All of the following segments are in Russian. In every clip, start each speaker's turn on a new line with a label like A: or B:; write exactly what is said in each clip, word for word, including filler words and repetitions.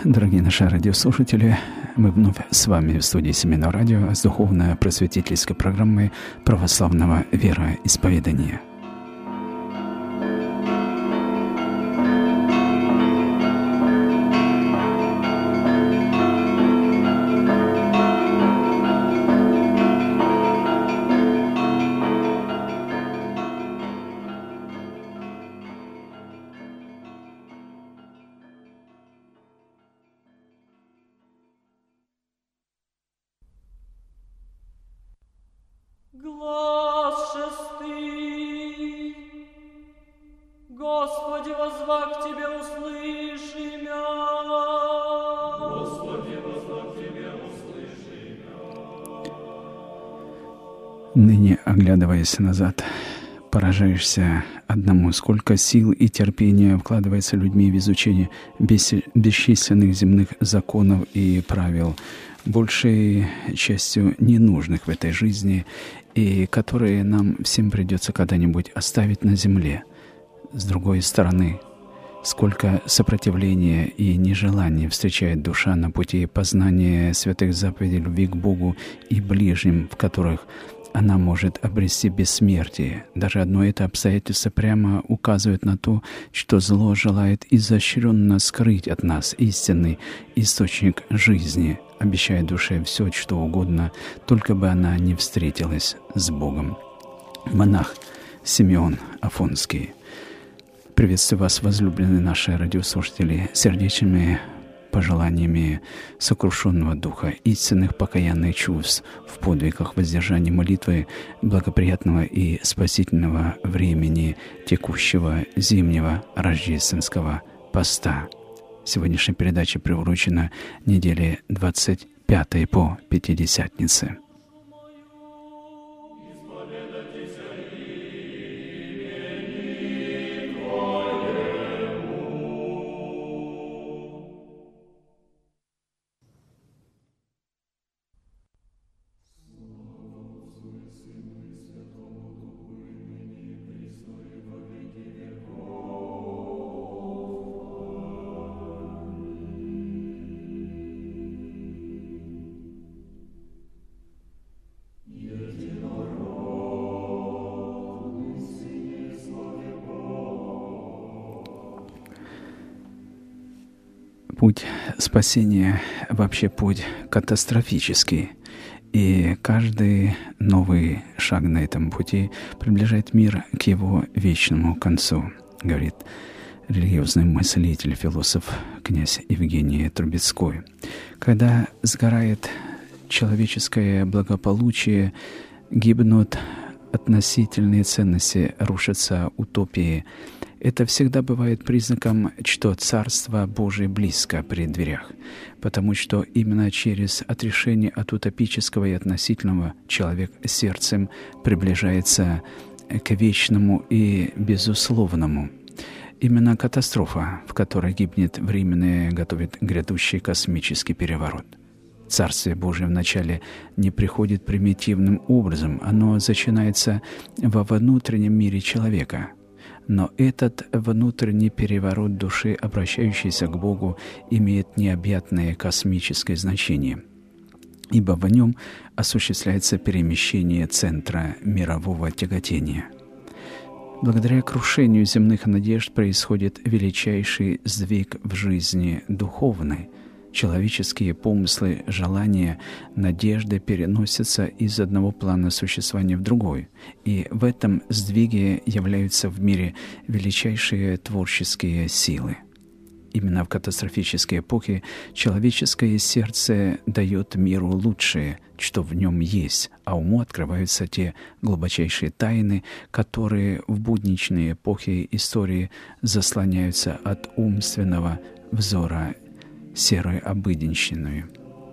A: Дорогие наши радиослушатели, мы вновь с вами в студии Семейного радио с духовно-просветительской программой православного вероисповедания.
B: Глас шестый. Господи, возвах к Тебе, услыши мя. Господи, возвах к Тебе, услыши мя.
A: Ныне, оглядываясь назад, поражаешься одному, сколько сил и терпения вкладывается людьми в изучение бес- бесчисленных земных законов и правил, большей частью ненужных в этой жизни, и которые нам всем придется когда-нибудь оставить на земле. С другой стороны, сколько сопротивления и нежелания встречает душа на пути познания святых заповедей любви к Богу и ближним, в которых она может обрести бессмертие. Даже одно это обстоятельство прямо указывает на то, что зло желает изощренно скрыть от нас истинный источник жизни, обещая душе все, что угодно, только бы она не встретилась с Богом. Монах Симеон Афонский. Приветствую вас, возлюбленные наши радиослушатели, сердечными пожеланиями сокрушенного духа, истинных покаянных чувств в подвигах воздержания молитвы, благоприятного и спасительного времени текущего зимнего рождественского поста. Сегодняшняя передача приурочена неделе двадцать пятой по Пятидесятнице. Путь спасения вообще путь катастрофический, и каждый новый шаг на этом пути приближает мир к его вечному концу, говорит религиозный мыслитель, философ князь Евгений Трубецкой. Когда сгорает человеческое благополучие, гибнут относительные ценности, рушатся утопии, это всегда бывает признаком, что Царство Божие близко при дверях, потому что именно через отрешение от утопического и относительного человек сердцем приближается к вечному и безусловному. Именно катастрофа, в которой гибнет временное, готовит грядущий космический переворот. Царствие Божие вначале не приходит примитивным образом, оно начинается во внутреннем мире человека. Но этот внутренний переворот души, обращающейся к Богу, имеет необъятное космическое значение, ибо в нем осуществляется перемещение центра мирового тяготения. Благодаря крушению земных надежд происходит величайший сдвиг в жизни духовной. Человеческие помыслы, желания, надежды переносятся из одного плана существования в другой, и в этом сдвиге являются в мире величайшие творческие силы. Именно в катастрофические эпохи человеческое сердце дает миру лучшее, что в нем есть, а уму открываются те глубочайшие тайны, которые в будничные эпохи истории заслоняются от умственного взора серой обыденщиной.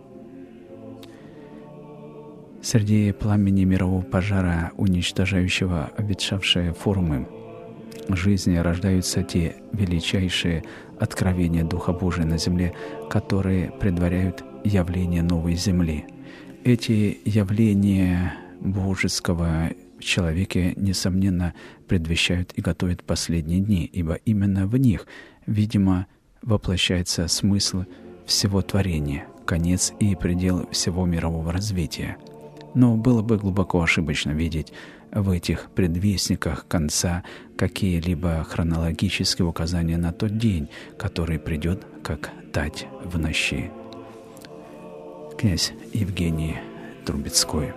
A: Среди пламени мирового пожара, уничтожающего обветшавшие формы жизни, рождаются те величайшие откровения Духа Божия на земле, которые предваряют явление новой земли. Эти явления божеского в человеке, несомненно, предвещают и готовят последние дни, ибо именно в них, видимо, воплощается смысл всего творения, конец и предел всего мирового развития. Но было бы глубоко ошибочно видеть в этих предвестниках конца какие-либо хронологические указания на тот день, который придет, как тать в ночи. Князь Евгений Трубецкой.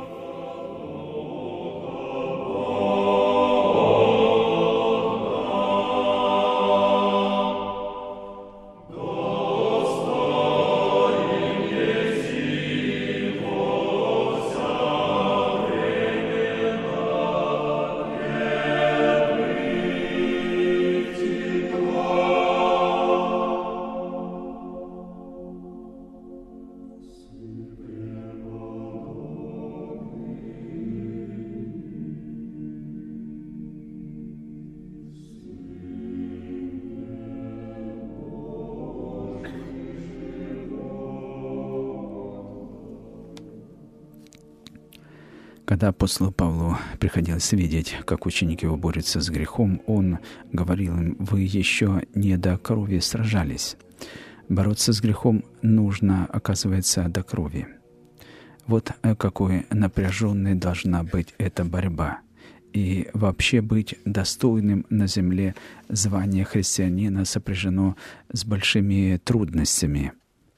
A: Когда апостолу Павлу приходилось видеть, как ученики его борются с грехом, он говорил им: «Вы еще не до крови сражались». Бороться с грехом нужно, оказывается, до крови. Вот какой напряженной должна быть эта борьба. И вообще быть достойным на земле звания христианина сопряжено с большими трудностями,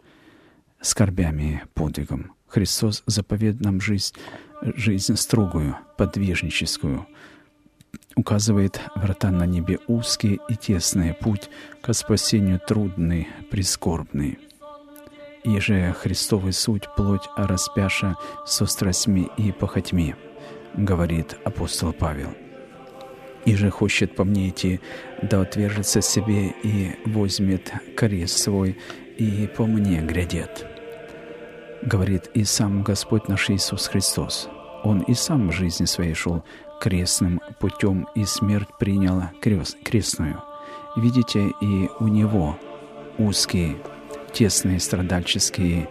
A: скорбями, подвигом. Христос заповедует нам жизнь, жизнь строгую, подвижническую, указывает врата на небе узкие и тесные, путь ко спасению трудный, прискорбный. И же Христовый суть плоть распяша со страстьми и похотьми, говорит апостол Павел. И же хочет по мне идти, да отвержется себе и возьмет крест свой, и по мне грядет. Говорит и сам Господь наш Иисус Христос. Он и сам в жизни своей шел крестным путем и смерть принял крест, крестную. Видите, и у Него узкие, тесные, страдальческие,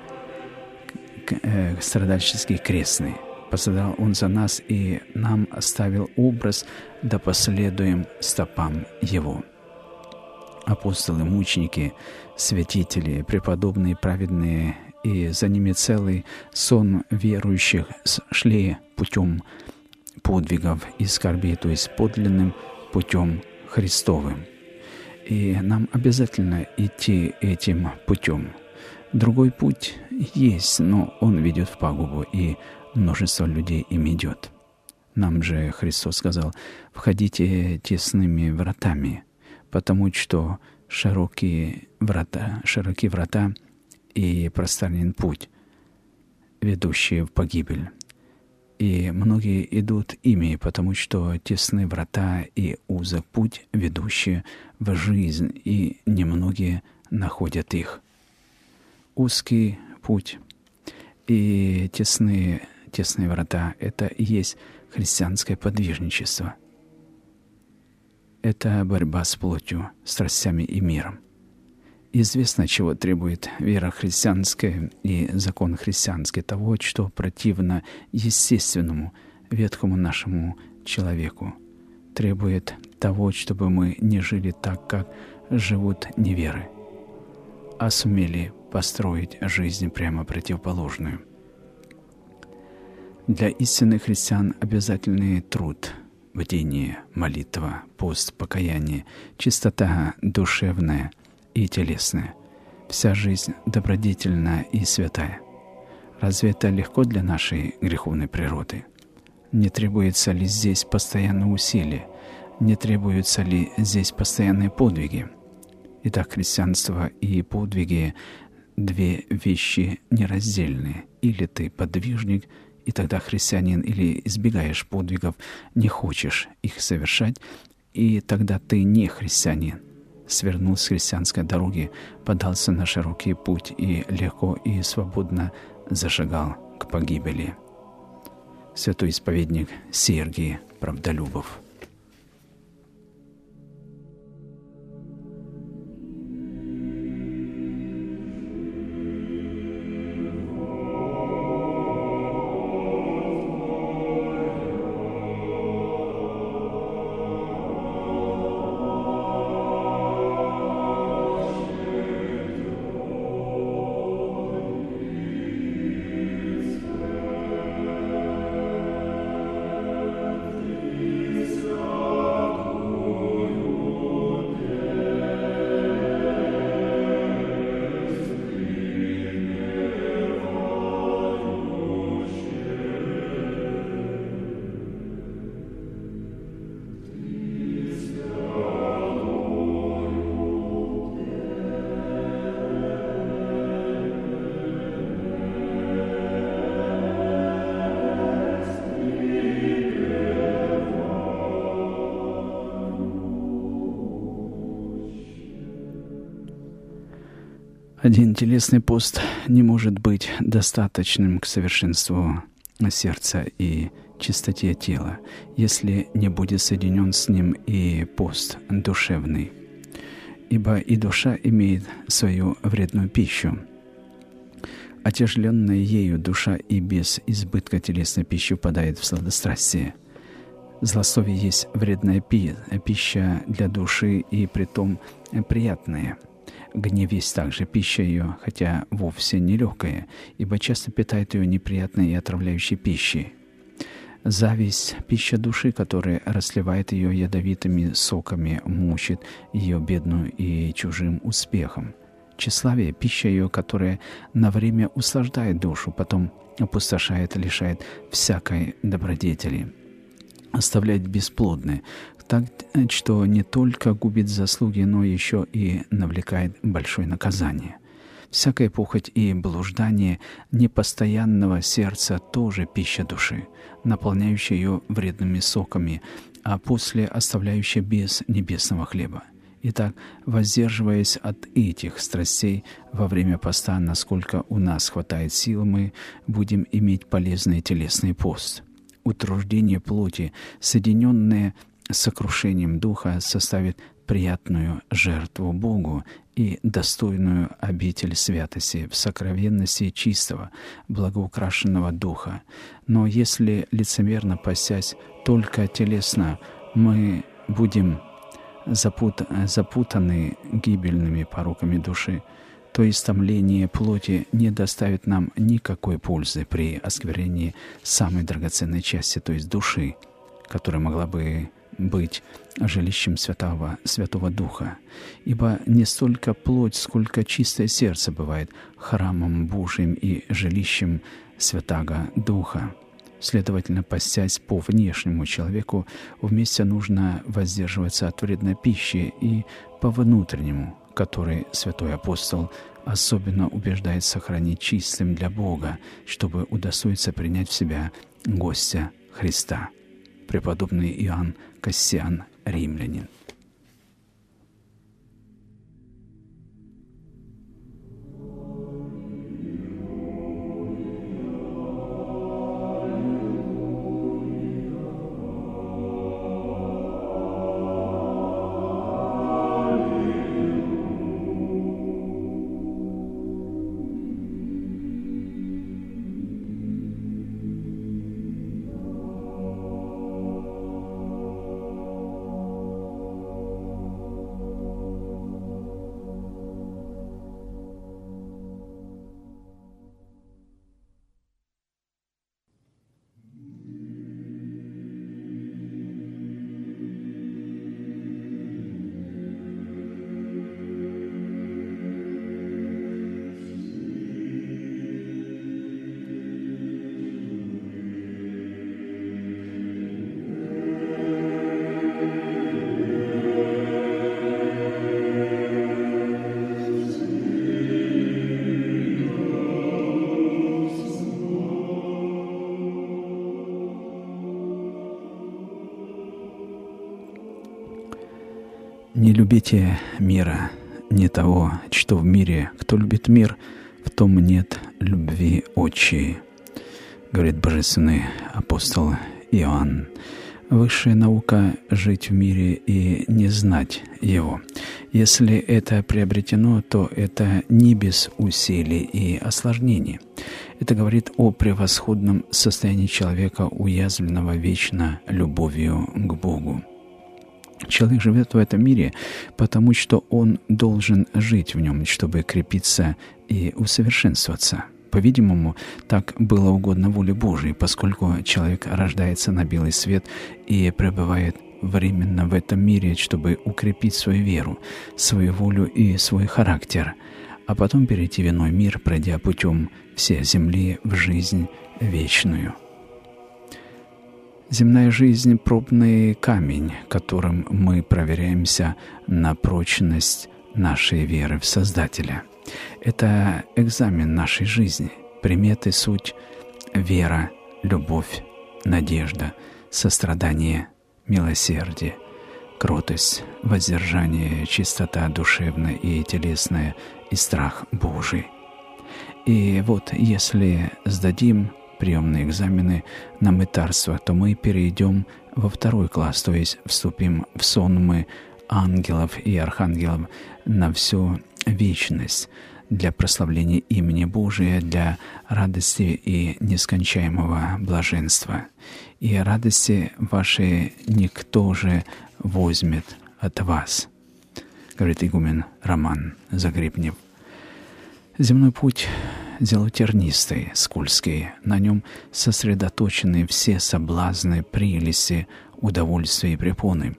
A: э, страдальческие крестные. Пострадал Он за нас и нам оставил образ, да последуем стопам Его. Апостолы, мученики, святители, преподобные, праведные, и за ними целый сон верующих шли путем подвигов и скорбей, то есть подлинным путем Христовым. И нам обязательно идти этим путем. Другой путь есть, но он ведет в пагубу, и множество людей им идет. Нам же Христос сказал: «Входите тесными вратами, потому что широкие врата, широкие врата и пространен путь, ведущий в погибель. И многие идут ими, потому что тесны врата и узок путь, ведущий в жизнь, и немногие находят их». Узкий путь и тесные, тесные врата — это и есть христианское подвижничество. Это борьба с плотью, страстями и миром. Известно, чего требует вера христианская и закон христианский, того, что противно естественному, ветхому нашему человеку. Требует того, чтобы мы не жили так, как живут неверы, а сумели построить жизнь прямо противоположную. Для истинных христиан обязательный труд, бдение, молитва, пост, покаяние, чистота душевная и телесная. Вся жизнь добродетельна и святая. Разве это легко для нашей греховной природы? Не требуется ли здесь постоянное усилие? Не требуются ли здесь постоянные подвиги? Итак, христианство и подвиги — две вещи нераздельные. Или ты подвижник, и тогда христианин, или избегаешь подвигов, не хочешь их совершать, и тогда ты не христианин. Свернул с христианской дороги, подался на широкий путь и легко и свободно зашагал к погибели. Святой исповедник Сергий Правдолюбов. Один телесный пост не может быть достаточным к совершенству сердца и чистоте тела, если не будет соединен с ним и пост душевный. Ибо и душа имеет свою вредную пищу. Отяжеленная ею душа и без избытка телесной пищи впадает в сладострастие. Злословие есть вредная пи- пища для души, и притом приятная. Гнев есть также пища ее, хотя вовсе не легкая, ибо часто питает ее неприятной и отравляющей пищей. Зависть — пища души, которая расливает ее ядовитыми соками, мучит ее бедную и чужим успехом. Тщеславие — пища ее, которая на время услаждает душу, потом опустошает, лишает всякой добродетели, оставляет бесплодной, так что не только губит заслуги, но еще и навлекает большое наказание. Всякая похоть и блуждание непостоянного сердца тоже пища души, наполняющая ее вредными соками, а после оставляющая без небесного хлеба. Итак, воздерживаясь от этих страстей во время поста, насколько у нас хватает сил, мы будем иметь полезный телесный пост. Утруждение плоти, соединенное с сокрушением духа, составит приятную жертву Богу и достойную обитель святости в сокровенности чистого, благоукрашенного духа. Но если лицемерно постясь только телесно, мы будем запут... запутаны гибельными пороками души, то истомление плоти не доставит нам никакой пользы при осквернении самой драгоценной части, то есть души, которая могла бы быть жилищем Святого, Святого Духа. Ибо не столько плоть, сколько чистое сердце бывает храмом Божиим и жилищем Святаго Духа. Следовательно, постясь по внешнему человеку, вместе нужно воздерживаться от вредной пищи и по внутреннему, который святой апостол особенно убеждает сохранить чистым для Бога, чтобы удостоиться принять в себя гостя Христа. Преподобный Иоанн Кассиан, римлянин. Не любите мира, не того, что в мире. Кто любит мир, в том нет любви отчей, говорит божественный апостол Иоанн. Высшая наука — жить в мире и не знать его. Если это приобретено, то это не без усилий и осложнений. Это говорит о превосходном состоянии человека, уязвленного вечно любовью к Богу. Человек живет в этом мире, потому что он должен жить в нем, чтобы крепиться и усовершенствоваться. По-видимому, так было угодно воле Божией, поскольку человек рождается на белый свет и пребывает временно в этом мире, чтобы укрепить свою веру, свою волю и свой характер, а потом перейти в иной мир, пройдя путем всей земли в жизнь вечную. Земная жизнь — пробный камень, которым мы проверяемся на прочность нашей веры в Создателя. Это экзамен нашей жизни. Приметы — суть вера, любовь, надежда, сострадание, милосердие. кротость, воздержание, чистота душевная и телесная и страх Божий. И вот если сдадим приемные экзамены на мытарство, то мы перейдем во второй класс, то есть вступим в сонмы ангелов и архангелов на всю вечность для прославления имени Божия, для радости и нескончаемого блаженства. И радости вашей никто же возьмет от вас, говорит игумен Роман Загребнев. Земной путь дело тернистый, скользкий. На нем сосредоточены все соблазны, прелести, удовольствия и препоны.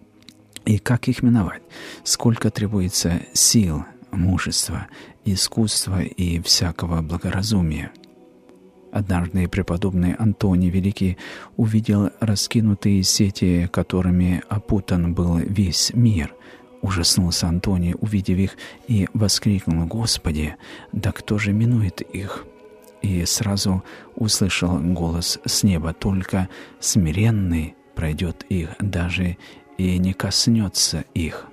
A: И как их миновать? Сколько требуется сил, мужества, искусства и всякого благоразумия. Однажды преподобный Антоний Великий увидел раскинутые сети, которыми опутан был весь мир. Ужаснулся Антоний, увидев их, и воскликнул: «Господи, да кто же минует их?» И сразу услышал голос с неба: «Только смиренный пройдет их, даже и не коснется их».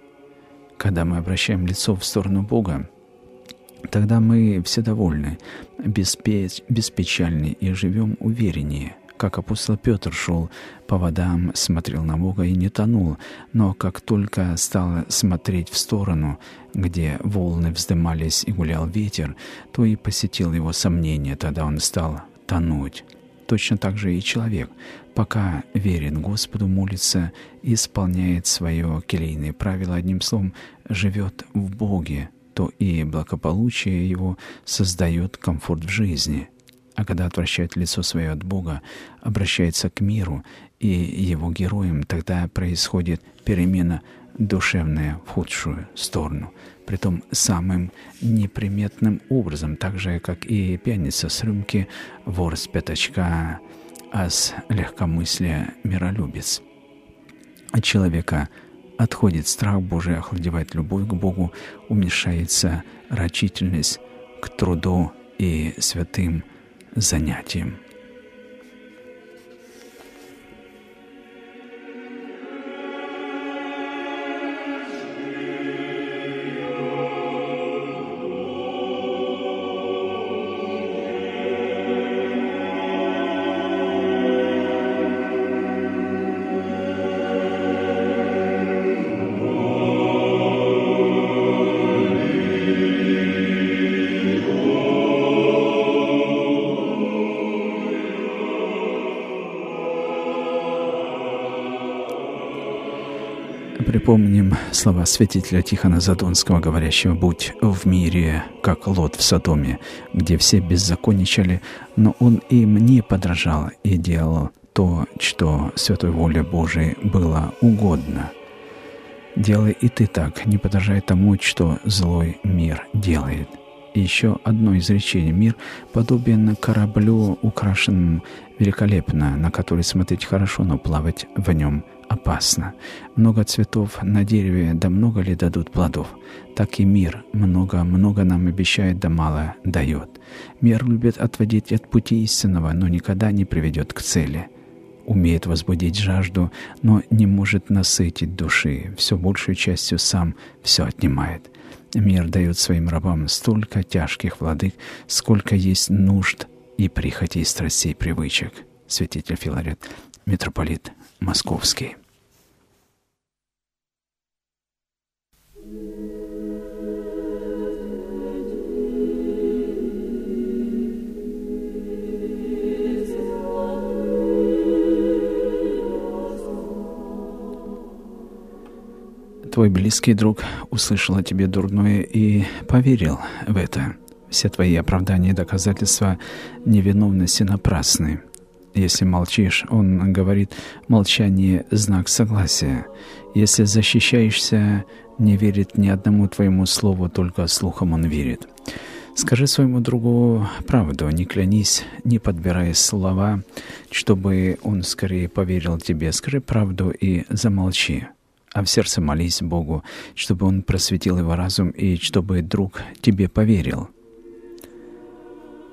A: Когда мы обращаем лицо в сторону Бога, тогда мы все довольны, беспеч... беспечальны и живем увереннее. Как апостол Петр шел по водам, смотрел на Бога и не тонул, но как только стал смотреть в сторону, где волны вздымались и гулял ветер, то и посетил его сомнение, тогда он стал тонуть. Точно так же и человек, пока верен Господу, молится и исполняет свое келейное правило, одним словом, живет в Боге, то и благополучие его создает комфорт в жизни. А когда отвращает лицо свое от Бога, обращается к миру и его героям, тогда происходит перемена душевная в худшую сторону, притом самым неприметным образом, так же, как и пьяница с рюмки, вор с пятачка, а с легкомыслия миролюбец. От человека отходит страх Божий, охладевает любовь к Богу, уменьшается рачительность к труду и святым занятием. Припомним слова святителя Тихона Задонского, говорящего: «Будь в мире, как Лот в Содоме, где все беззаконничали, но он им не подражал и делал то, что святой воле Божией было угодно. Делай и ты так, не подражай тому, что злой мир делает». И еще одно изречение: «Мир подобен кораблю, украшенному великолепно, на который смотреть хорошо, но плавать в нем опасно. Много цветов на дереве, да много ли дадут плодов? Так и мир много-много нам обещает, да мало дает. Мир любит отводить от пути истинного, но никогда не приведет к цели. Умеет возбудить жажду, но не может насытить души, все большей частью сам все отнимает. Мир дает своим рабам столько тяжких владык, сколько есть нужд и прихотей, страстей, привычек». Святитель Филарет, митрополит Московский. Твой близкий друг услышал о тебе дурное и поверил в это. Все твои оправдания и доказательства невиновности напрасны. Если молчишь, он говорит: молчание — знак согласия. Если защищаешься, не верит ни одному твоему слову, только слухам он верит. Скажи своему другу правду, не клянись, не подбирая слова, чтобы он скорее поверил тебе. Скажи правду и замолчи. А в сердце молись Богу, чтобы Он просветил его разум и чтобы друг тебе поверил.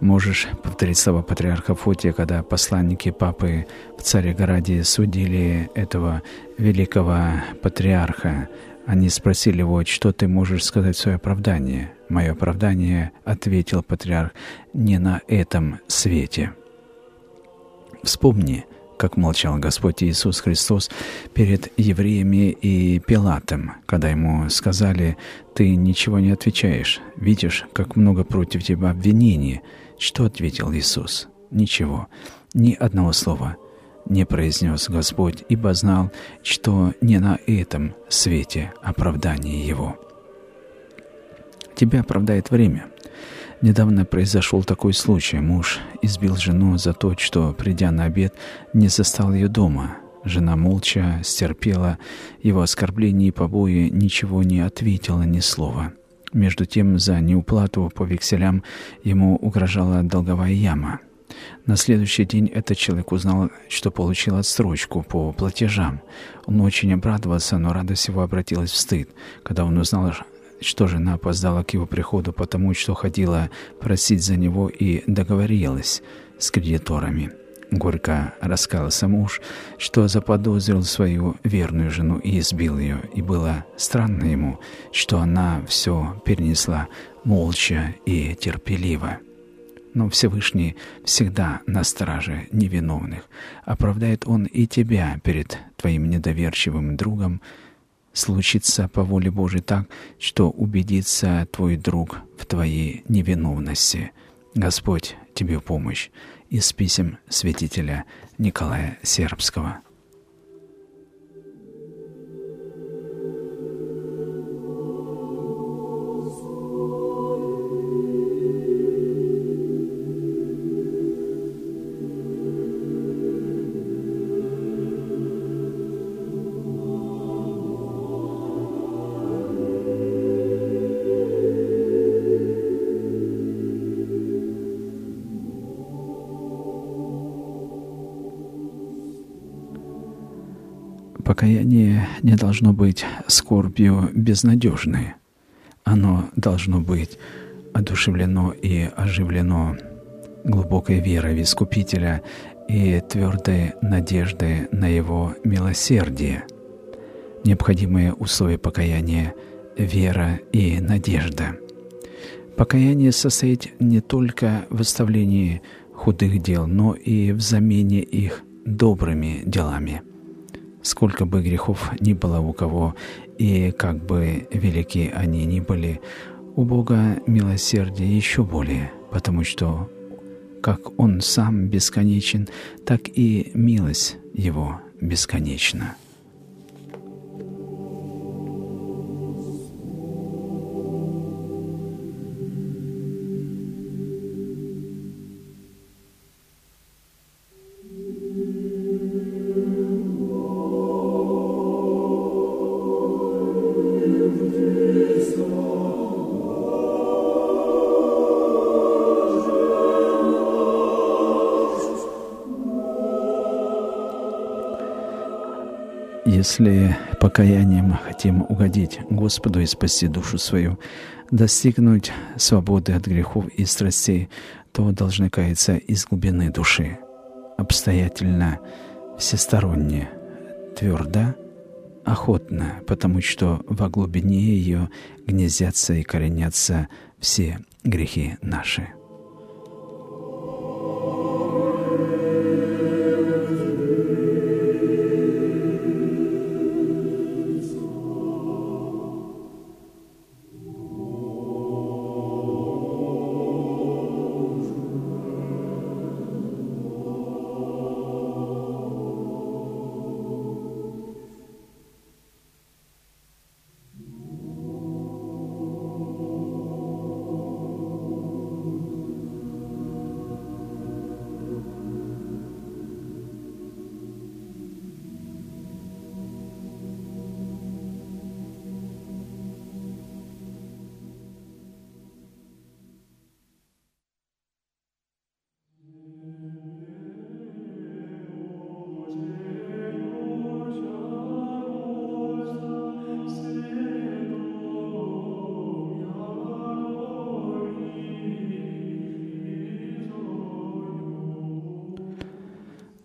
A: Можешь повторить слова патриарха Фотия, когда посланники папы в Цареграде судили этого великого патриарха. Они спросили его: что ты можешь сказать в свое оправдание? Мое оправдание, ответил патриарх, не на этом свете. Вспомни, как молчал Господь Иисус Христос перед евреями и Пилатом, когда ему сказали: «Ты ничего не отвечаешь, видишь, как много против тебя обвинений». Что ответил Иисус? Ничего, ни одного слова не произнес Господь, ибо знал, что не на этом свете оправдание Его. Тебя оправдает время. Недавно произошел такой случай. Муж избил жену за то, что, придя на обед, не застал ее дома. Жена молча стерпела его оскорбления и побои, ничего не ответила ни слова. Между тем, за неуплату по векселям ему угрожала долговая яма. На следующий день этот человек узнал, что получил отсрочку по платежам. Он очень обрадовался, но радость его обратилась в стыд, когда он узнал, что жена опоздала к его приходу, потому что ходила просить за него и договорилась с кредиторами. Горько раскаялся муж, что заподозрил свою верную жену и избил ее, и было странно ему, что она все перенесла молча и терпеливо. Но Всевышний всегда на страже невиновных. Оправдает Он и тебя перед твоим недоверчивым другом. Случится по воле Божией так, что убедится твой друг в твоей невиновности. Господь тебе в помощь. Из писем святителя Николая Сербского. Покаяние не должно быть скорбью безнадежной. Оно должно быть одушевлено и оживлено глубокой верой в Искупителя и твердой надеждой на Его милосердие. Необходимые условия покаяния — вера и надежда. Покаяние состоит не только в оставлении худых дел, но и в замене их добрыми делами. Сколько бы грехов ни было у кого, и как бы велики они ни были, у Бога милосердие еще более, потому что как Он сам бесконечен, так и милость Его бесконечна. Если покаянием мы хотим угодить Господу и спасти душу свою, достигнуть свободы от грехов и страстей, то должны каяться из глубины души, обстоятельно, всесторонне, твердо, охотно, потому что во глубине ее гнездятся и коренятся все грехи наши.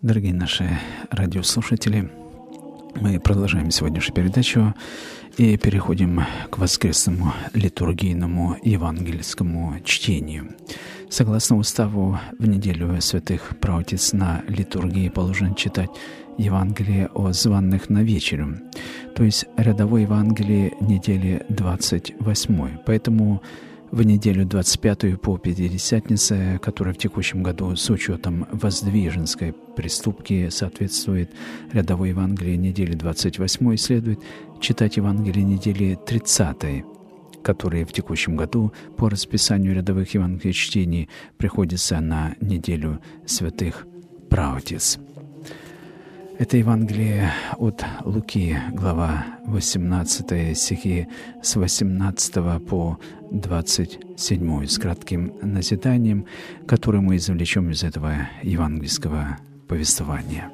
A: Дорогие наши радиослушатели, мы продолжаем сегодняшнюю передачу и переходим к воскресному литургийному евангельскому чтению. Согласно уставу, в неделю святых праотец на литургии положено читать Евангелие о званных на вечерю, то есть рядовой Евангелие недели двадцать восьмой. Поэтому в неделю двадцать пятую по Пятидесятнице, которая в текущем году с учетом воздвиженской приступки соответствует рядовой Евангелии недели двадцать восьмой, следует читать Евангелие недели тридцатой, которые в текущем году по расписанию рядовых евангелий чтений приходится на неделю святых праотец. Это Евангелие от Луки, глава восемнадцатая, стихи с восемнадцатого по двадцать седьмой, с кратким назиданием, которое мы извлечем из этого евангельского повествования.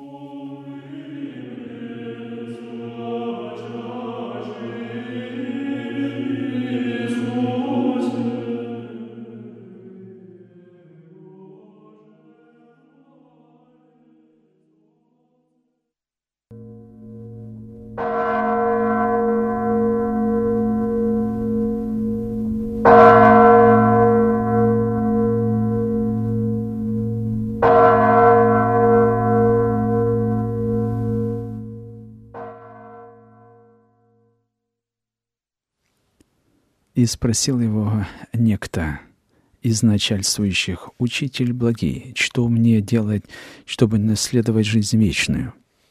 A: И спросил его некто из начальствующих: «Учитель благий, что мне делать, чтобы наследовать жизнь вечную?»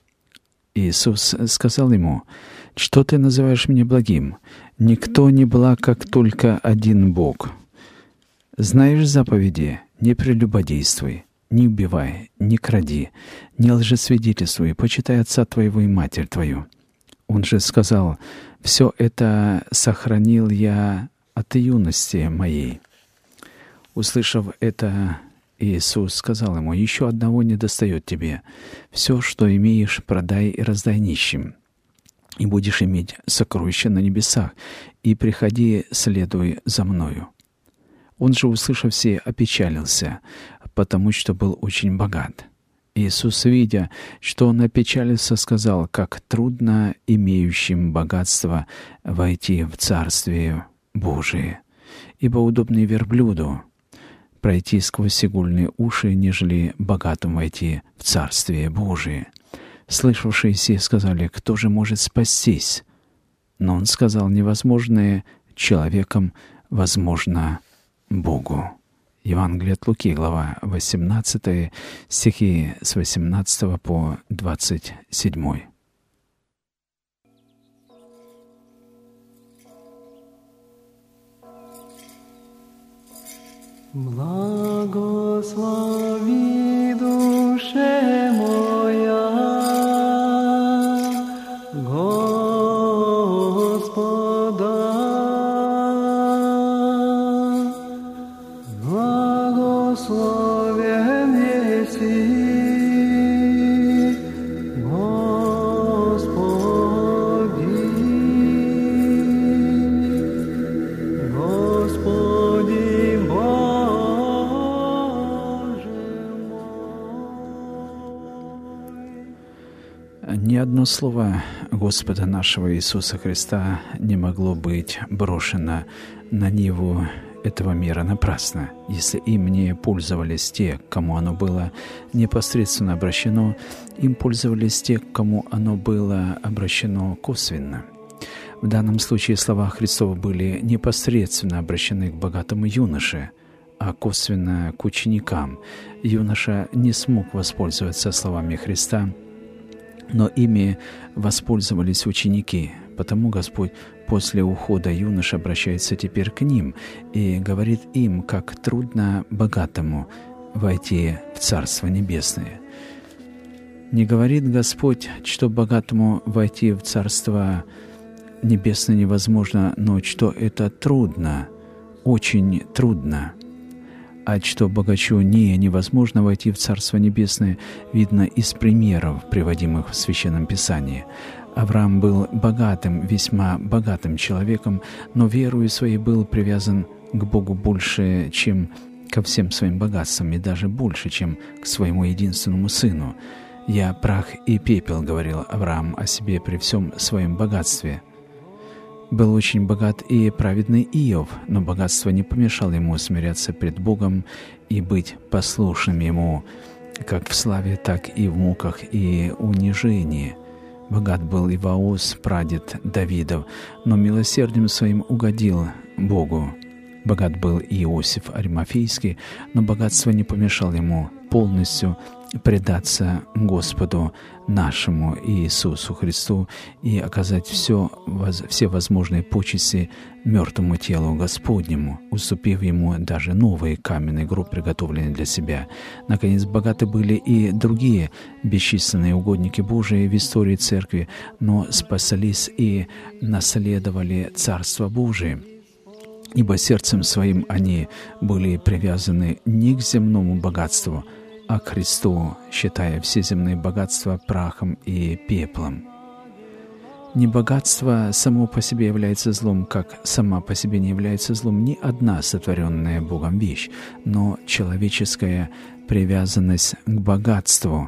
A: Иисус сказал ему: «Что ты называешь меня благим? Никто не благ, как только один Бог. Знаешь заповеди: не прелюбодействуй, не убивай, не кради, не лжесвидетельствуй, почитай отца твоего и матерь твою». Он же сказал: «Все это сохранил я от юности моей». Услышав это, Иисус сказал ему: «Еще одного недостает тебе. Все, что имеешь, продай и раздай нищим, и будешь иметь сокровища на небесах, и приходи, следуй за мною». Он же, услышав сие, опечалился, потому что был очень богат. Иисус, видя, что он опечалился, сказал: «Как трудно имеющим богатство войти в Царствие Божие, ибо удобнее верблюду пройти сквозь игольные уши, нежели богатым войти в Царствие Божие». Слышавшие сие сказали: «Кто же может спастись?» Но он сказал: «Невозможное человеком возможно Богу». Евангелие от Луки, глава восемнадцатая, стихи с восемнадцатого по двадцать седьмой.
C: Благослови, душе моя, Господа. Благословен еси Господи, Господи Боже мой.
A: Ни одно слово Господа нашего Иисуса Христа не могло быть брошено на ниву этого мира напрасно. Если им не пользовались те, к кому оно было непосредственно обращено, им пользовались те, к кому оно было обращено косвенно. В данном случае слова Христова были непосредственно обращены к богатому юноше, а косвенно к ученикам. Юноша не смог воспользоваться словами Христа, но ими воспользовались ученики. Потому Господь после ухода юноши обращается теперь к ним и говорит им, как трудно богатому войти в Царство Небесное. Не говорит Господь, что богатому войти в Царство Небесное невозможно, но что это трудно, очень трудно. А что богачу не невозможно войти в Царство Небесное, видно из примеров, приводимых в Священном Писании. Авраам был богатым, весьма богатым человеком, но верою своей был привязан к Богу больше, чем ко всем своим богатствам, и даже больше, чем к своему единственному сыну. «Я прах и пепел», — говорил Авраам о себе при всем своем богатстве. Был очень богат и праведный Иов, но богатство не помешало ему смиряться пред Богом и быть послушным Ему, как в славе, так и в муках и унижении. Богат был и Ваос, прадед Давидов, но милосердием своим угодил Богу. Богат был и Иосиф Аримафейский, но богатство не помешало ему полностью предаться Господу нашему Иисусу Христу и оказать все, все возможные почести мертвому телу Господнему, уступив Ему даже новый каменный гроб, приготовленный для себя. Наконец, богаты были и другие бесчисленные угодники Божии в истории Церкви, но спаслись и наследовали Царство Божие. Ибо сердцем своим они были привязаны не к земному богатству, а к Христу, считая все земные богатства прахом и пеплом. Не богатство само по себе является злом, как сама по себе не является злом ни одна сотворенная Богом вещь, но человеческая привязанность к богатству,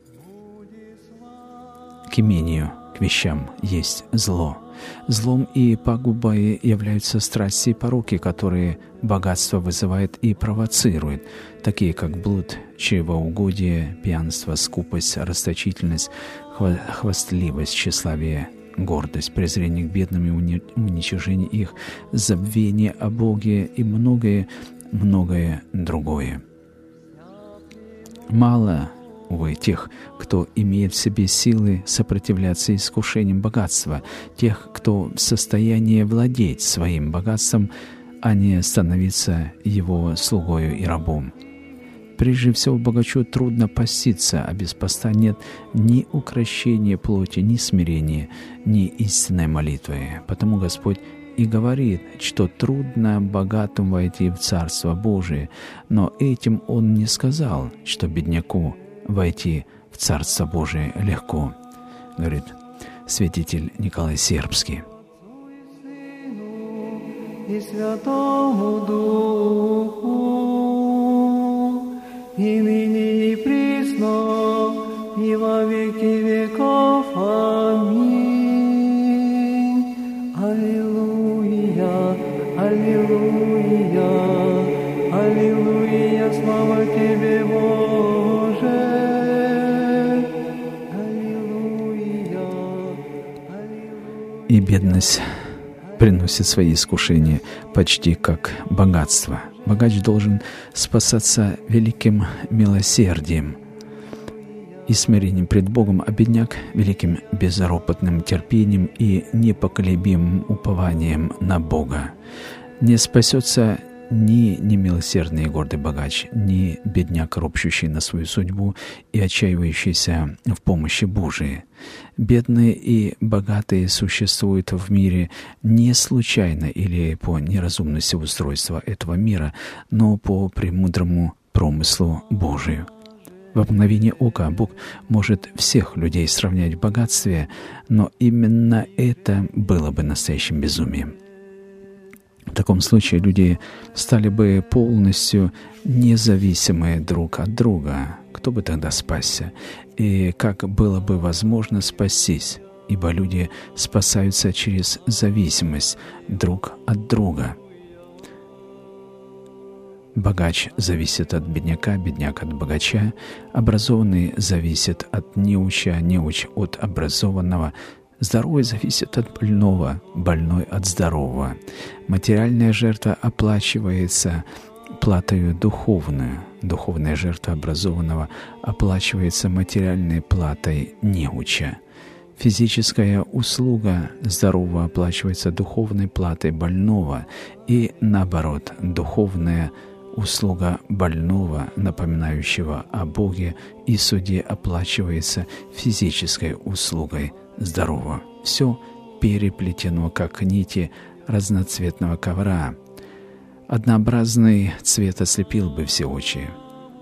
A: к имению, к вещам есть зло. Злом и пагубой являются страсти и пороки, которые богатство вызывает и провоцирует, такие как блуд, чревоугодие, пьянство, скупость, расточительность, хвастливость, тщеславие, гордость, презрение к бедным и уничижение их, забвение о Боге и многое, многое другое. Мало, увы, тех, кто имеет в себе силы сопротивляться искушениям богатства, тех, кто в состоянии владеть своим богатством, а не становиться его слугою и рабом. Прежде всего, богачу трудно поститься, а без поста нет ни укрощения плоти, ни смирения, ни истинной молитвы. Потому Господь и говорит, что трудно богатым войти в Царство Божие, но этим Он не сказал, что бедняку войти в Царство Божие легко, говорит святитель Николай Сербский.
C: И Святому Духу, и ныне и присно, и во веки веков. Аминь. Аллилуйя, аллилуйя, аллилуйя, слава Тебе, Боже. Аллилуйя, аллилуйя.
A: И бедность приносит свои искушения почти как богатство. Богач должен спасаться великим милосердием и смирением пред Богом, а бедняк — великим безропотным терпением и непоколебимым упованием на Бога. Не спасется ни немилосердный и гордый богач, ни бедняк, ропщущий на свою судьбу и отчаивающийся в помощи Божией. Бедные и богатые существуют в мире не случайно или по неразумности устройства этого мира, но по премудрому промыслу Божию. В мгновение ока Бог может всех людей сравнять в богатстве, но именно это было бы настоящим безумием. В таком случае люди стали бы полностью независимы друг от друга. Кто бы тогда спасся? И как было бы возможно спастись? Ибо люди спасаются через зависимость друг от друга. Богач зависит от бедняка, бедняк от богача, образованный зависит от неуча, неуч от образованного, здоровый зависит от больного, больной от здорового. Материальная жертва оплачивается платою духовную. Духовная жертва образованного оплачивается материальной платой неуча. Физическая услуга здорового оплачивается духовной платой больного, и наоборот, духовная услуга больного, напоминающего о Боге и суде, оплачивается физической услугой здорового. Все переплетено, как нити разноцветного ковра. Однообразный цвет ослепил бы все очи.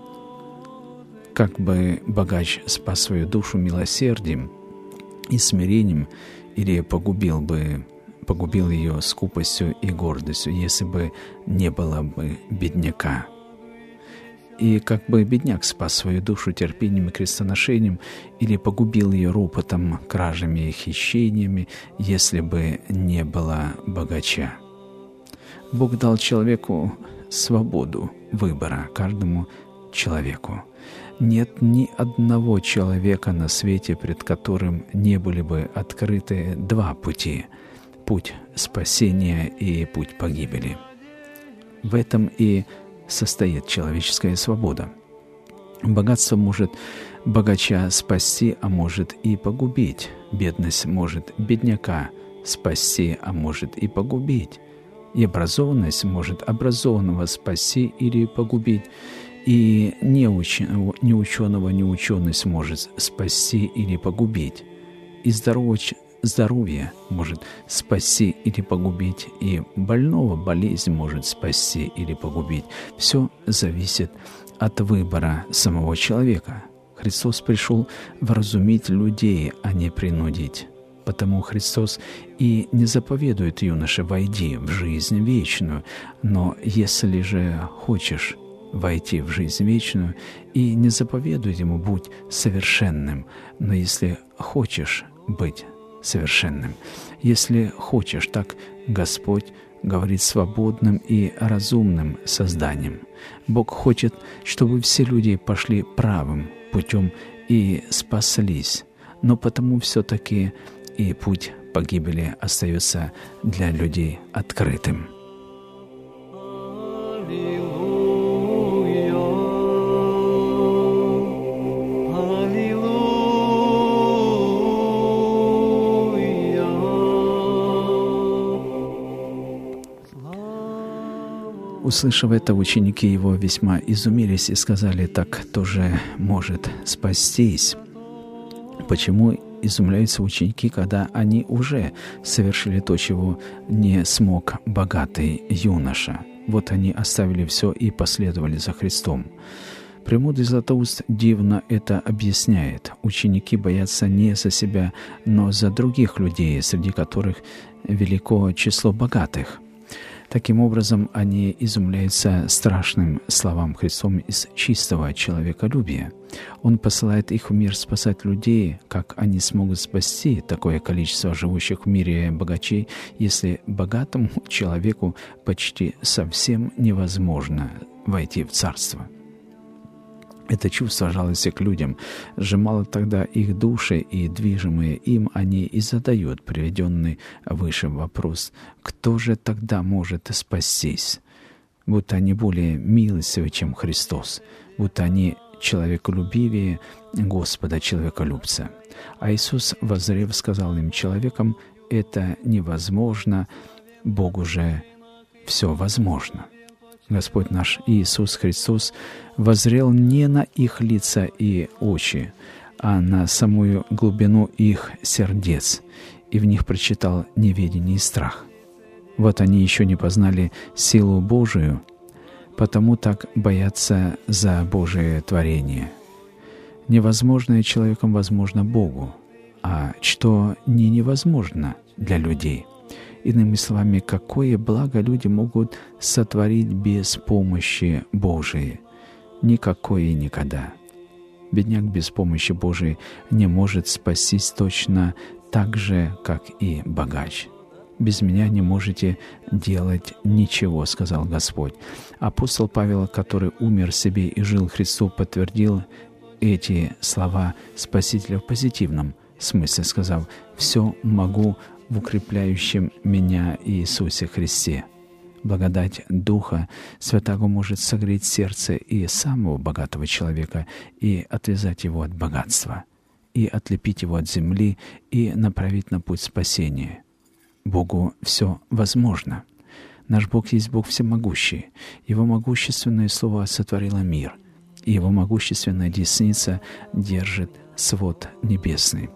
A: Как бы богач спас свою душу милосердием и смирением, или погубил бы, погубил ее скупостью и гордостью, если бы не было бы бедняка. И как бы бедняк спас свою душу терпением и крестоношением или погубил ее ропотом, кражами и хищениями, если бы не было богача. Бог дал человеку свободу выбора, каждому человеку. Нет ни одного человека на свете, пред которым не были бы открыты два пути – путь спасения и путь погибели. В этом и состоит человеческая свобода. Богатство может богача спасти, а может и погубить. Бедность может бедняка спасти, а может и погубить. И образованность может образованного спасти или погубить. И неученого, неученого неученость может спасти или погубить. И здорового Здоровье может спасти или погубить, и больного болезнь может спасти или погубить. Все зависит от выбора самого человека. Христос пришел вразумить людей, а не принудить. Потому Христос и не заповедует юноше: «Войди в жизнь вечную». Но если же хочешь войти в жизнь вечную, и не заповедует ему: «Будь совершенным». Но если хочешь быть совершенным, если хочешь, так Господь говорит свободным и разумным созданием. Бог хочет, чтобы все люди пошли правым путем и спаслись, но потому все-таки и путь погибели остается для людей открытым. Услышав это, ученики его весьма изумились и сказали: «Так кто же может спастись?» Почему изумляются ученики, когда они уже совершили то, чего не смог богатый юноша? Вот они оставили все и последовали за Христом. Премудрый Златоуст дивно это объясняет. Ученики боятся не за себя, но за других людей, среди которых велико число богатых. Таким образом, они изумляются страшным словам Христом из чистого человеколюбия. Он посылает их в мир спасать людей. Как они смогут спасти такое количество живущих в мире богачей, если богатому человеку почти совсем невозможно войти в Царство? Это чувство жалости к людям сжимало тогда их души, и, движимые им, они и задают приведенный выше вопрос: кто же тогда может спастись? Будто они более милостивы, чем Христос, будто они человеколюбивее Господа человеколюбца. А Иисус, воззрев, сказал им: человеком это невозможно, Богу же все возможно. Господь наш Иисус Христос воззрел не на их лица и очи, а на самую глубину их сердец, и в них прочитал неведение и страх. Вот они еще не познали силу Божию, потому так боятся за Божие творение. Невозможное человеком возможно Богу, а что не невозможно для людей. Иными словами, какое благо люди могут сотворить без помощи Божией? Никакое и никогда. Бедняк без помощи Божией не может спастись точно так же, как и богач. «Без меня не можете делать ничего», — сказал Господь. Апостол Павел, который умер себе и жил Христу, подтвердил эти слова Спасителя в позитивном смысле, сказав: «Все могу в укрепляющем меня Иисусе Христе». Благодать Духа Святаго может согреть сердце и самого богатого человека, и отвязать его от богатства, и отлепить его от земли, и направить на путь спасения. Богу все возможно. Наш Бог есть Бог всемогущий. Его могущественное Слово сотворило мир, и Его могущественная десница держит свод небесный.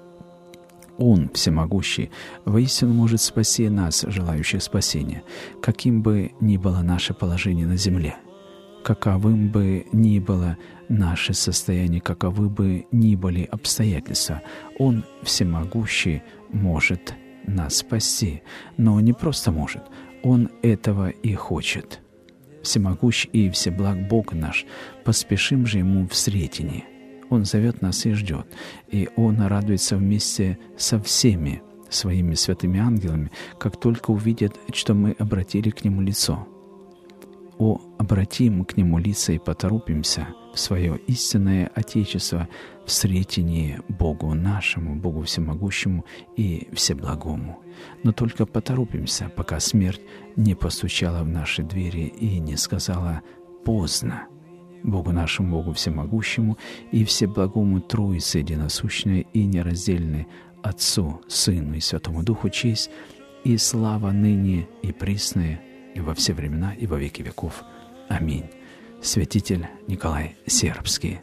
A: Он, всемогущий, воистину может спасти нас, желающих спасения, каким бы ни было наше положение на земле, каковым бы ни было наше состояние, каковы бы ни были обстоятельства. Он, всемогущий, может нас спасти, но не просто может, Он этого и хочет. всемогущ и всеблаг Бог наш, поспешим же Ему в сретении. Он зовет нас и ждет, и Он радуется вместе со всеми Своими святыми ангелами, как только увидит, что мы обратили к Нему лицо. О, обратим к Нему лица и поторопимся в свое истинное Отечество в сретении Богу нашему, Богу всемогущему и всеблагому. Но только поторопимся, пока смерть не постучала в наши двери и не сказала «поздно». Богу нашему, Богу всемогущему и всеблагому Троице единосущной и нераздельной, Отцу, Сыну и Святому Духу честь и слава ныне и пресная, и во все времена, и во веки веков. Аминь. Святитель Николай Сербский.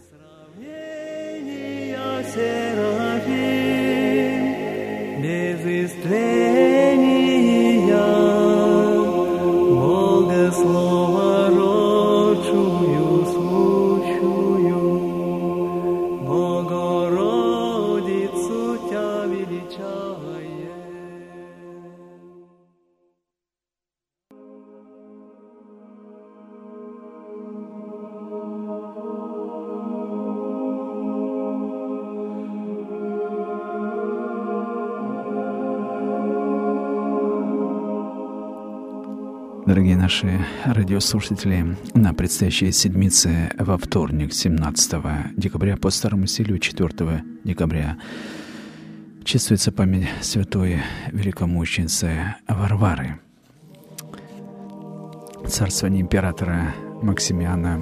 A: Дорогие наши радиослушатели, на предстоящей седмице во вторник, семнадцатого декабря, по старому стилю четвёртого декабря, чествуется память святой великомученицы Варвары. Царствование императора Максимиана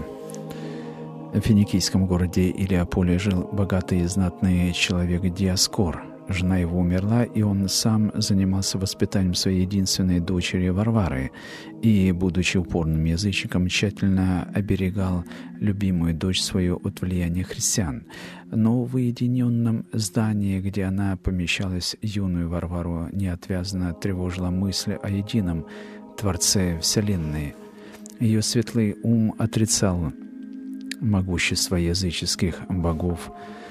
A: в финикийском городе Илеополе жил богатый и знатный человек Диоскор. Жена его умерла, и он сам занимался воспитанием своей единственной дочери Варвары и, будучи упорным язычником, тщательно оберегал любимую дочь свою от влияния христиан. Но в уединенном здании, где она помещалась, юную Варвару неотвязно тревожила мысль о едином Творце Вселенной. Ее светлый ум отрицал могущество языческих богов,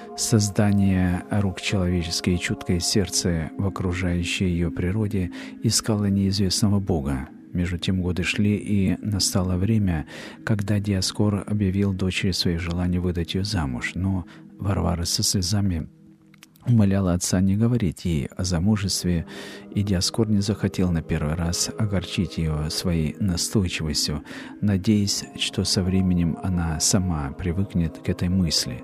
A: создание рук человеческих и чуткое сердце в окружающей ее природе искало неизвестного Бога. Между тем годы шли, и настало время, когда Диоскор объявил дочери свое желание выдать ее замуж. Но Варвара со слезами умоляла отца не говорить ей о замужестве, и Диоскор не захотел на первый раз огорчить ее своей настойчивостью, надеясь, что со временем она сама привыкнет к этой мысли.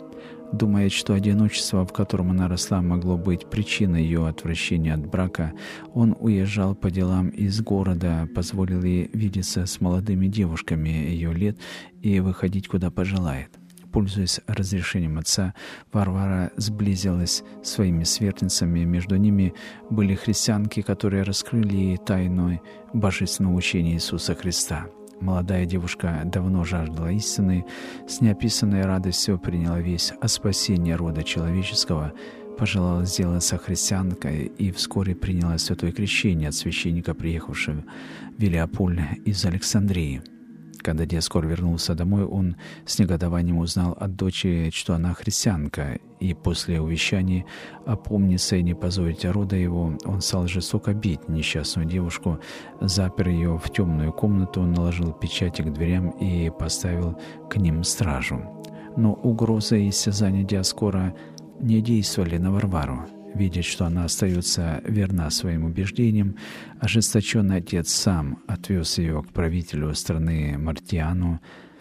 A: Думая, что одиночество, в котором она росла, могло быть причиной ее отвращения от брака, он уезжал по делам из города, позволил ей видеться с молодыми девушками ее лет и выходить, куда пожелает. Пользуясь разрешением отца, Варвара сблизилась с своими сверстницами. Между ними были христианки, которые раскрыли ей тайну божественного учения Иисуса Христа. Молодая девушка давно жаждала истины, с неописанной радостью приняла весть о спасении рода человеческого, пожелала сделаться христианкой и вскоре приняла святое крещение от священника, приехавшего в Илеополь из Александрии. Когда Диоскор вернулся домой, он с негодованием узнал от дочери, что она христианка, и после увещаний опомниться и не позорить рода его, он стал жестоко бить несчастную девушку, запер ее в темную комнату, наложил печати к дверям и поставил к ним стражу. Но угрозы и истязания Диоскора не действовали на Варвару. Видя, что она остается верна своим убеждениям, ожесточенный отец сам отвез ее к правителю страны Мартиану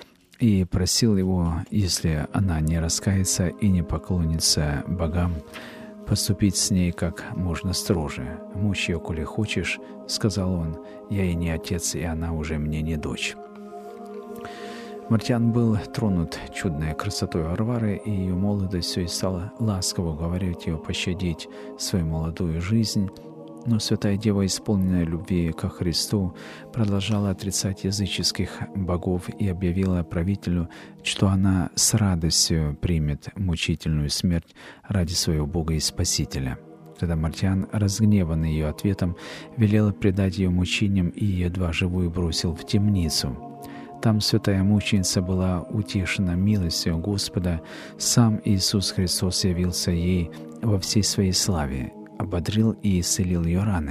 A: и просил его, если она не раскается и не поклонится богам, поступить с ней как можно строже. «Мучь ее, коли хочешь, — сказал он, — я ей не отец, и она уже мне не дочь». Мартиан был тронут чудной красотой Варвары и ее молодостью и стал ласково говорить ее пощадить свою молодую жизнь. Но Святая Дева, исполненная любви ко Христу, продолжала отрицать языческих богов и объявила правителю, что она с радостью примет мучительную смерть ради своего Бога и Спасителя. Тогда Мартиан, разгневанный ее ответом, велел предать ее мучениям и едва живую бросил в темницу. Там святая мученица была утешена милостью Господа. Сам Иисус Христос явился ей во всей своей славе, ободрил и исцелил ее раны.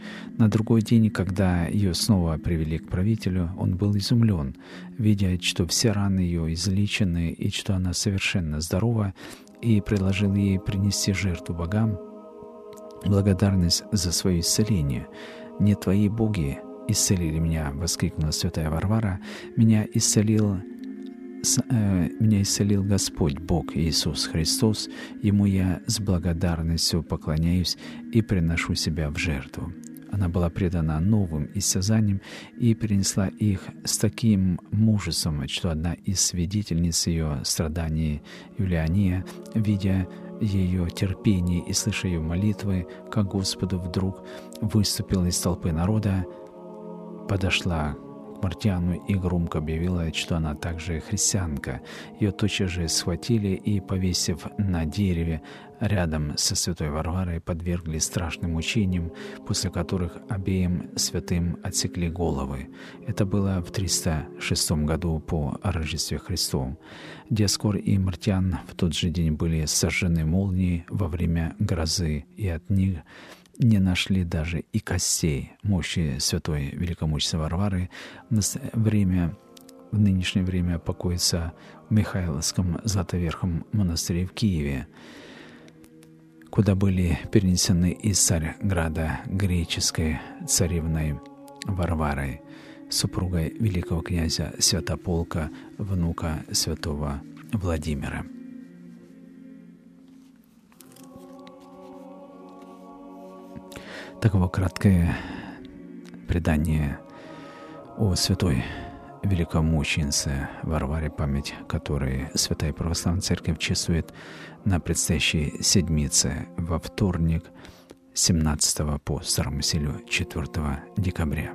A: На другой день, когда ее снова привели к правителю, он был изумлен, видя, что все раны ее излечены и что она совершенно здорова, и предложил ей принести жертву богам, благодарность за свое исцеление. «Не твои боги исцелили меня», — воскликнула святая Варвара, «меня исцелил, э, меня исцелил Господь, Бог Иисус Христос, Ему я с благодарностью поклоняюсь и приношу себя в жертву». Она была предана новым истязаниям и перенесла их с таким мужеством, что одна из свидетельниц ее страданий, Юлиания, видя ее терпение и слыша ее молитвы, как Господу вдруг выступила из толпы народа, подошла к Мартиану и громко объявила, что она также христианка. Ее тотчас же схватили и, повесив на дереве рядом со святой Варварой, подвергли страшным мучениям, после которых обеим святым отсекли головы. Это было в триста шестом году по Рождестве Христовом. Диоскор и Мартиан в тот же день были сожжены молнией во время грозы, и от них не нашли даже и костей. Мощи святой великомученицы Варвары в время в нынешнее время покоится в Михайловском Златоверхом монастыре в Киеве, куда были перенесены из Царьграда греческой царевной Варварой, супругой великого князя Святополка, внука святого Владимира. Таково краткое предание о святой великомученице Варваре, память которой Святая Православная Церковь чествует на предстоящей седмице во вторник, семнадцатого по Старому стилю четвёртого декабря.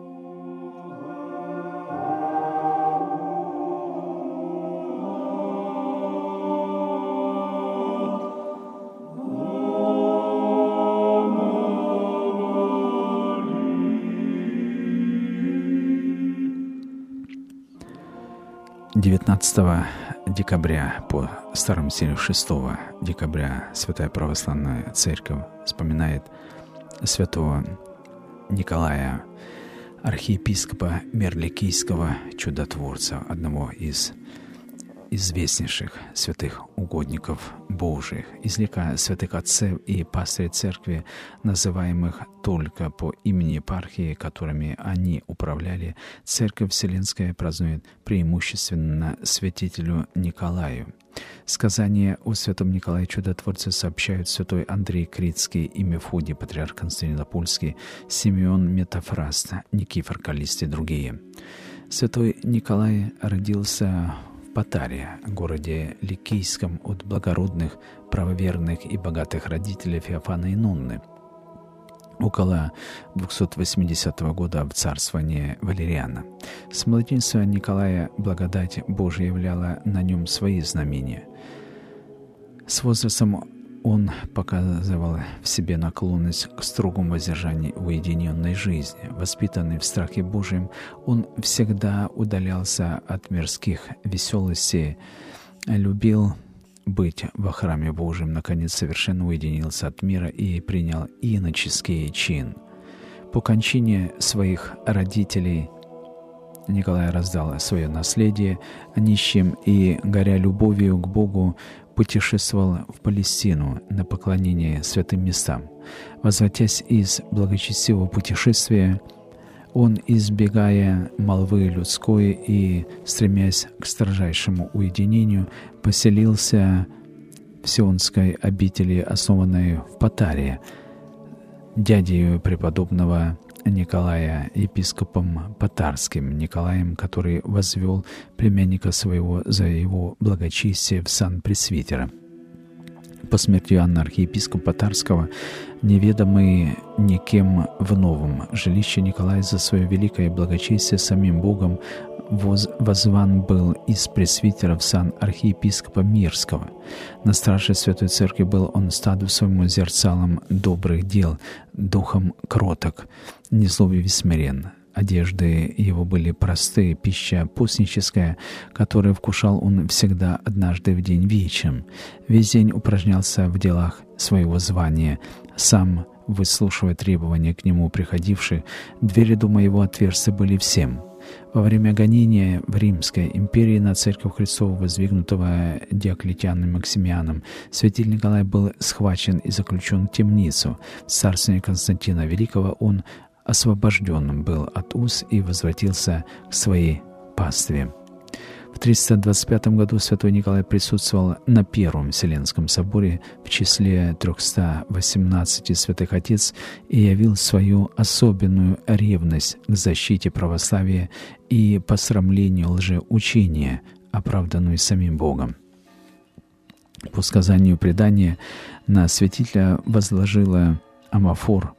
A: девятнадцатого декабря по Старому стилю шестого декабря Святая Православная Церковь вспоминает святого Николая, архиепископа Мерликийского, чудотворца, одного из известнейших святых угодников Божиих, из лика святых отцев и пастырей церкви, называемых только по имени епархии, которыми они управляли. Церковь Вселенская празднует преимущественно святителю Николаю. Сказания о святом Николае Чудотворце сообщают святой Андрей Критский и Мефодий, патриарх Константинопольский, Симеон Метафраст, Никифор Каллист и другие. Святой Николай родился в Патаре, городе Ликийском, от благородных, правоверных и богатых родителей Феофана и Нонны, около двухсот восьмидесятого года в царствовании Валериана. С младенца Николая благодать Божия являла на нем свои знамения. С возрастом он показывал в себе наклонность к строгому воздержанию в уединенной жизни. Воспитанный в страхе Божьем, он всегда удалялся от мирских веселостей, любил быть во храме Божьем, наконец совершенно уединился от мира и принял иноческий чин. По кончине своих родителей Николай раздал свое наследие нищим и, горя любовью к Богу, путешествовал в Палестину на поклонение святым местам. Возвратясь из благочестивого путешествия, он, избегая молвы людской и стремясь к строжайшему уединению, поселился в сионской обители, основанной в Патаре, дядею преподобного Николая, епископом Патарским Николаем, который возвел племянника своего за его благочестие в сан пресвитера. По смерти Иоанна, архиепископа Патарского, неведомый никем в новом жилище, Николай за свое великое благочестие самим Богом воз, возван был из пресвитера в сан архиепископа Мирского. На страже Святой Церкви был он стаду своему зерцалом добрых дел, духом кроток, незлобив и смирен. Одежды его были простые, пища постническая, которую вкушал он всегда однажды в день вечером. Весь день упражнялся в делах своего звания, сам выслушивая требования к нему приходившие, двери дома его отверсты были всем. Во время гонения в Римской империи на церковь Христову, воздвигнутого Диоклетианом Максимианом, святитель Николай был схвачен и заключен в темницу. В царствовании Константина Великого он освобожденным был от уз и возвратился к своей пастве. В триста двадцать пятом году святой Николай присутствовал на Первом Вселенском соборе в числе трёхсот восемнадцати святых отец и явил свою особенную ревность к защите православия и посрамлению лжеучения, оправданную самим Богом. По сказанию предания, на святителя возложила амафор,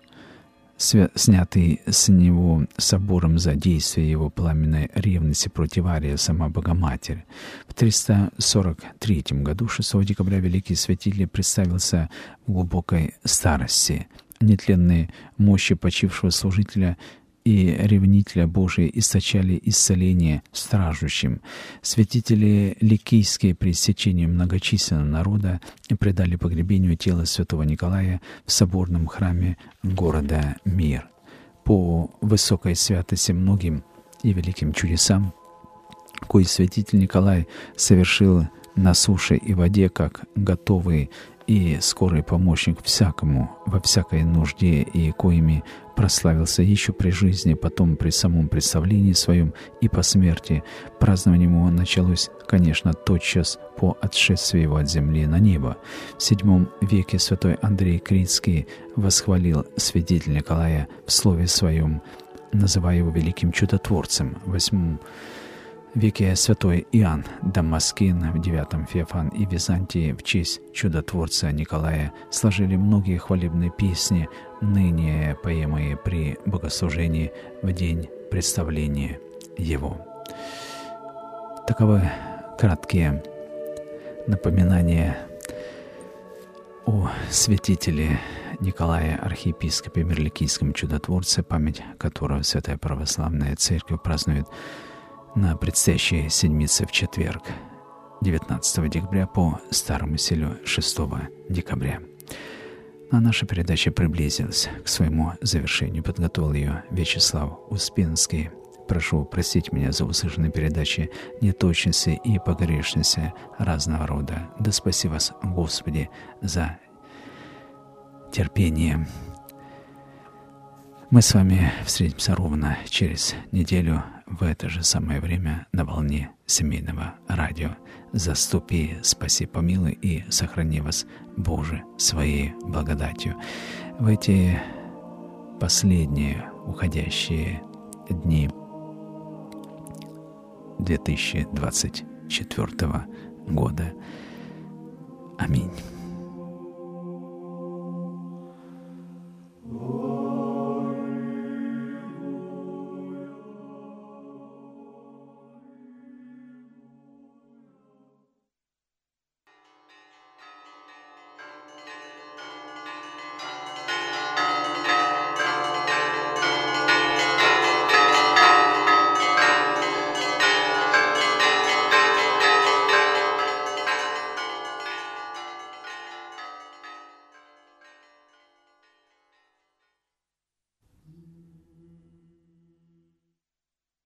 A: снятый с него собором за действие его пламенной ревности против Ария сама Богоматерь. В триста сорок третьем году, шестого декабря, великий святитель представился в глубокой старости. Нетленные мощи почившего служителя и ревнителя Божия источали исцеление страждущим. Святители ликийские при иссечении многочисленного народа предали погребению тела святого Николая в соборном храме города Мир. По высокой святости многим и великим чудесам, кои святитель Николай совершил на суше и воде, как готовый и скорый помощник всякому во всякой нужде, и коими прославился еще при жизни, потом при самом представлении своем и по смерти. Празднование его началось, конечно, тотчас по отшествии его от земли на небо. В седьмом веке святой Андрей Критский восхвалил святителя Николая в слове своем, называя его великим чудотворцем. В восьмом веке святой Иоанн Дамаскин, в девятом Феофан и Византии в честь чудотворца Николая сложили многие хвалебные песни, ныне поемые при богослужении в день представления его. Таковы краткие напоминания о святителе Николае, архиепископе Мирликийском чудотворце, память которого Святая Православная Церковь празднует на предстоящей седмице в четверг, девятнадцатого декабря, по Старому стилю шестого декабря. А наша передача приблизилась к своему завершению. Подготовил ее Вячеслав Успенский. Прошу простить меня за услышанные передачи неточности и погрешности разного рода. Да спаси вас, Господи, за терпение. Мы с вами встретимся ровно через неделю в это же самое время на волне семейного радио. Заступи, спаси, помилуй и сохрани вас, Боже, своей благодатью. В эти последние уходящие дни две тысячи двадцать четвёртого года. Аминь.